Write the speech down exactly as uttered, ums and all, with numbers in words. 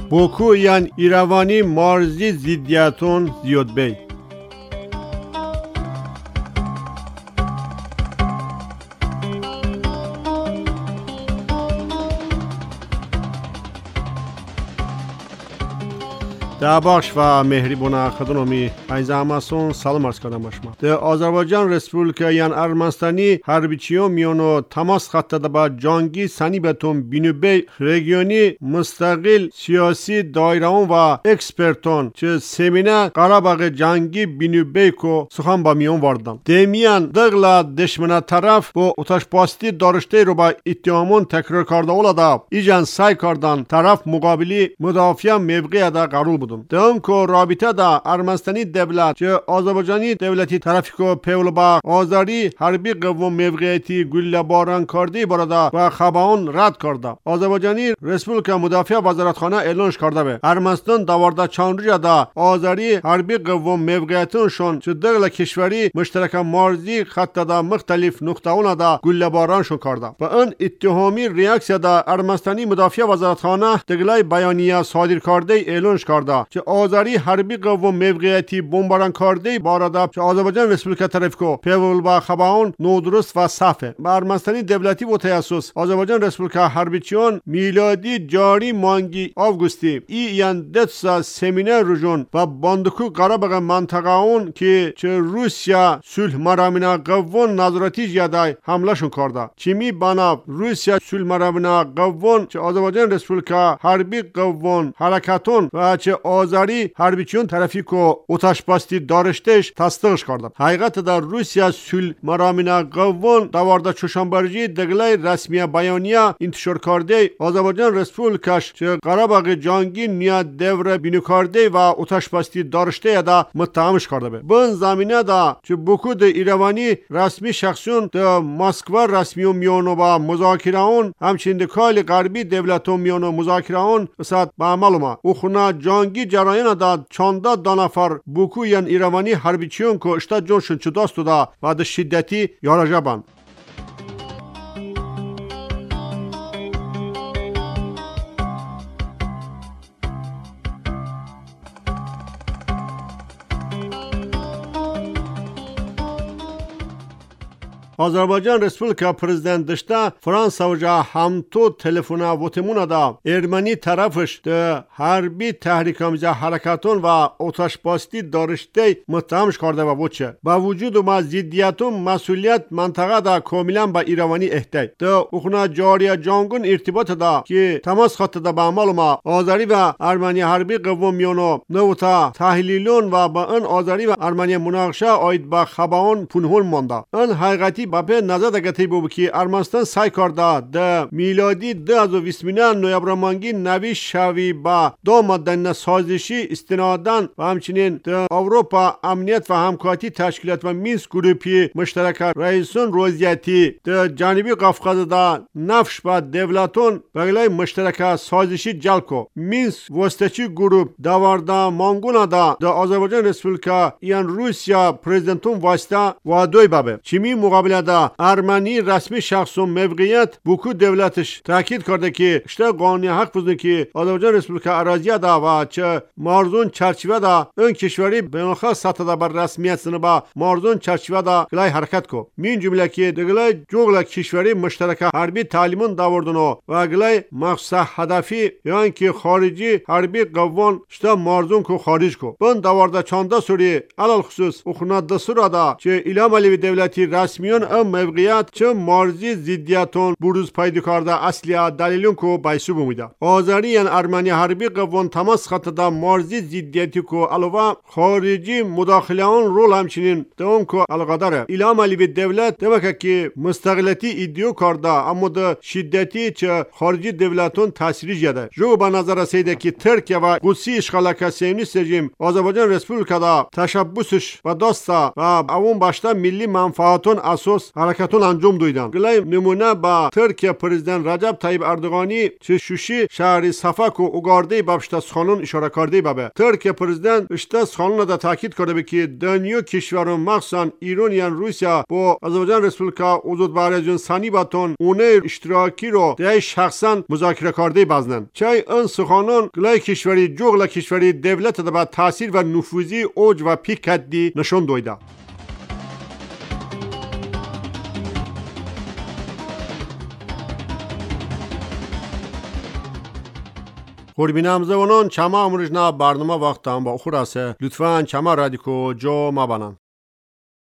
بوکو یان ایروانی مارزی زیدیاتون زیاد بی در بخش و مهربون خدمتی ایزاماسون سلام عرض کردم شما. در آذربایجان رسپوبلیکا یان ارمنستانی هربیچیو میونو تماس خط با جنگی سنی بتون بینوبی رژیونی مستقل سیاسی دایره‌ون و اکسپرتون چه سمینه قراباغ جنگی بینوبی کو سخن با میون واردن. دمیان دغلا دشمن طرف با اتشپاستی دارشته رو با اتهامون تکرار کرده ولادا ایجان سعی کردن طرف مقابلی مدافع موقع دا قرول بودن. دم کو رابطه دا ارمنستانی دولت چه آذربایجانی دولتی طرفی کو پیول با آذری حربی قوم موقعیتی گله باران کردی برادا و خبران رد کرده. آذربایجانی رسپوبلیکا مدافع وزارتخانه اعلانش کرده به ارمنستان دوارده چند روز دا آذری حربی قوم موقعیتونشون چه دغل کشوری مشترک مارزی خط دا مختلف نقطه‌ون دا گله بارانشون کرده. و اون اتهامی ریاکسیا دا ارمنستانی مدافع وزارتخانه دغلای بیانیه صادر کرده اعلانش کرده که آذری حربی قوم موقعیتی بمباران کرده باردا که آذربایجان رسپوبلیکا طرف کو پیول با خبران نودرست و صافه. با ارمنستانی دولتی و تاسیس آذربایجان رسپوبلیکا حربیچیون میلادی جاری مانگی آگوستی ای یان دتسا سمینر رجون و باندکو قراباغ منطقه اون که چه روسیا صلح مرامنا قوون نظارتی جدای حملهشون کرده. چیمی بنا روسیا صلح مرامنا قوون چه آذربایجان رسپوبلیکا حربی قوون حرکتون و چه آذری حربیچیون طرفی کو اتشپاستی دارشتش تصدیقش کرده. حقیقت در روسیا صلح مرامنا قوون دوارده چوشنبرجی دغلای رسمی بیانیه انتشار کرده آذربایجان رسپوبلیکاش چه قراباغ جنگی نیا دور بینو کرده و اتشپاستی دارشته دا متهمش کرده به. بن زمینه دا چه بوکو د ایروانی رسمی شخصیون د مسکو رسمی و میونو با مذاکره اون همچنین د کال غربی دولتون میونو مذاکره اون اسات با معلومه او خونه جنگی جریان دا چانده دو نفر بوکو یان ایروانی حربیچیون کو اشتا جونشون چه داستو دا و د شدتی یارجبان. آذربایجان رسپوبلیکا پرزیدنت دشته فرانسا و جا همتو تلفونا وتمونا دا ارمنی طرفش ده حربی تحریک آمیزه حرکتون و اتشپاستی دارشته متهمش کرده و بوچه با وجود ما زیدیتون مسئولیت منطقه دا کاملا با ایروانی احتیاج ده اخونا جاری جانگون ارتباط دا که تماس خط دا با معلومه آذری و ارمنی حربی قوم میونو نوتا تحلیلون و با ان آذری و ارمنی مناقشه آید با خبران پنهون مانده. ان حقیقتی با به نظر دگتی بود که ارمنستان سعی کرده ده میلادی دو هزار و بیست نویبرمانگی نوی شوی با دو ماده سازشی استنادان و همچنین ده اروپا امنیت و همکاری تشکیلات و مینسک گروپی مشترک رئیسون روزیتی ده جانبی قفقاز دا نفش با دولتون بغلای مشترک سازشی جلکو مینسک وستچی گروپ دوارده مانگونا دا ده آذربایجان رسپوبلیکا یان روسیا پرزیدنتون واسطه و دوی بابه چیمی مقابل دا ارمنی رسمی شخص و موقعیت بوکو دولتش تاکید کرده که اشته قانونی حق بزنه که آذربایجان رسپوبلیکا اراضی دا و چه مارزون چرچیوه دا اون کشوری بناخص سطح دا بر رسمیت سنه با مارزون چرچیوه دا گلای حرکت کو مین جمله که دگلای جوگل کشوری مشترک حربی تعلیمون داوردنو و گلای مقصد هدفی یعنی که خارجی حربی قوان اشته مارزون کو خارج کو بن داورده چانده سوری علال خصوص اخونا دستور دا چه ایلام علیوی دولتی رسمیون ام موقعیت چه مارزی زیدیتون بروز پیدا کرده اصلی دلیلون کو بایسو بومیده آذری یان ارمنی حربی قوان تماس خط دا مارزی زیدیتی کو علاوه خارجی مداخله اون رول همچنین دون کو علاقه داره ایلام علیوی دولت دبکه که مستقلیتی ایدیو کرده اما ده شدتی چه خارجی دولتون تاثیری جده جو به نظر رسیده که ترکیه و قدسی اشغالک سیونیست رژیم آذربایجان رسپوبلیکا دا تشبسش و داستا و اون باشتا ملی منفعتون اساس درست حرکتون انجام دویدن. گلای نمونه با ترکیه پرزیدنت رجب طیب اردوغانی چه شوشی شهر صفک و اوگارده بابشتا سخانون اشاره کرده بابه. ترکیه پرزیدنت اشتا سخانون دا تاکید کرده که دنیا کشورون مخصوصا ایران یا روسیا با آذربایجان رسپولیکا وجود بارجون سانی باتون اونه اشتراکی رو ده شخصا مذاکره کرده بازنن. چای ان سخانون گلای کشوری جوغلا کشوری دولت دا با تاثیر و نفوذی اوج و پیک کدی نشون دویده. خوربینم زبانان چما امروز نه برنامه وقت هم با خوراسه لطفاً چما رادیکو جو ما بانن.